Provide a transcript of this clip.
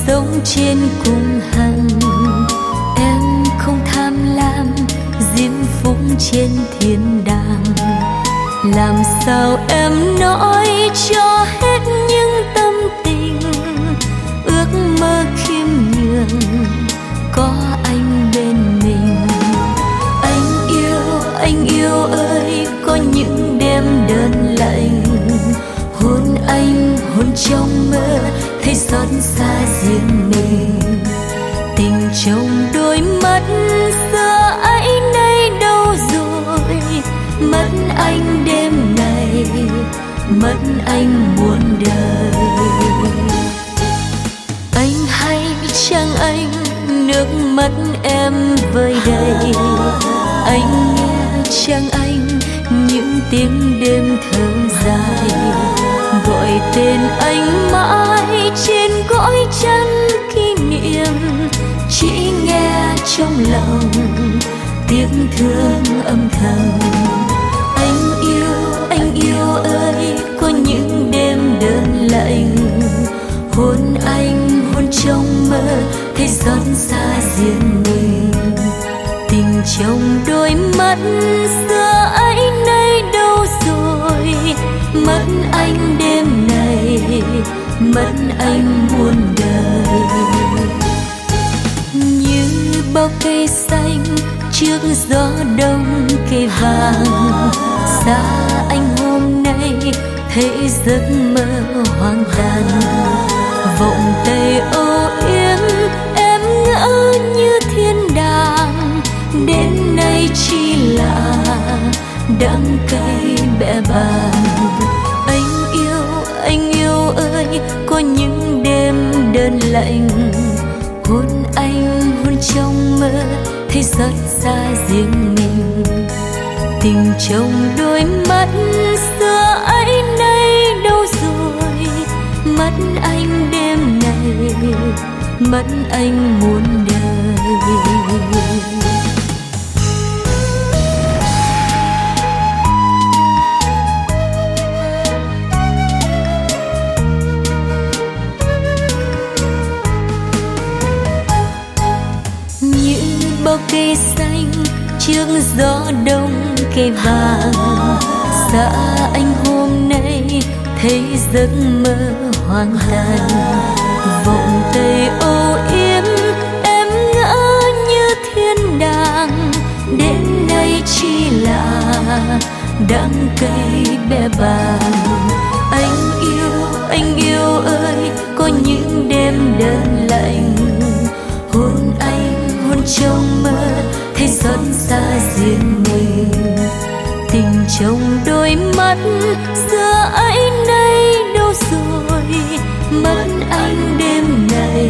sống trên cung hằng. Em không tham lam diễm phúc trên thiên đàng. Làm sao em nói cho hết những tâm tình, ước mơ khiêm nhường có anh bên mình. Anh yêu ơi, có những đêm đơn lạnh, hôn anh hôn trong mơ thấy xót xa riêng mình. Tình trong đôi mắt xưa ấy nay đâu rồi, mất anh đêm này, mất anh muôn đời. Anh hay chăng anh, nước mắt em vơi đầy. Anh nghe chăng anh, những tiếng đêm thơ dài, gọi tên anh mãi trên cõi chân kỷ niệm. Chỉ nghe trong lòng tiếng thương âm thầm. Anh yêu ơi, có những đêm đơn lạnh, hôn anh hôn trong mơ thấy xót xa riêng mình. Tình trong đôi mắt xưa ấy nay đâu rồi, mất anh đêm này, mất anh muôn đời. Như bao cây xanh trước gió đông kề vàng, xa anh hôm nay thấy giấc mơ hoang tàn. Vọng tay âu yếm em ngỡ như thiên đàng, đến nay chỉ là đắng cay bẽ bàng. Anh yêu ơi, có những đêm đơn lạnh, hôn anh hôn trong mơ thấy xót xa riêng mình. Tình trong đôi mắt xưa ấy nay đâu rồi, mất anh đêm này, mất anh muôn đời. Bao cây xanh trước gió đông kề vàng, xa anh hôm nay thấy giấc mơ hoang tàn. Vọng tay âu yếm em ngỡ như thiên đàng, đến nay chỉ là đắng cay bẽ bàng. Anh yêu ơi, có những đêm đơn lạnh, hôn anh hôn trong mơ thấy xót xa riêng mình. Tình trong đôi mắt xưa ấy nay đâu rồi, mất anh đêm này,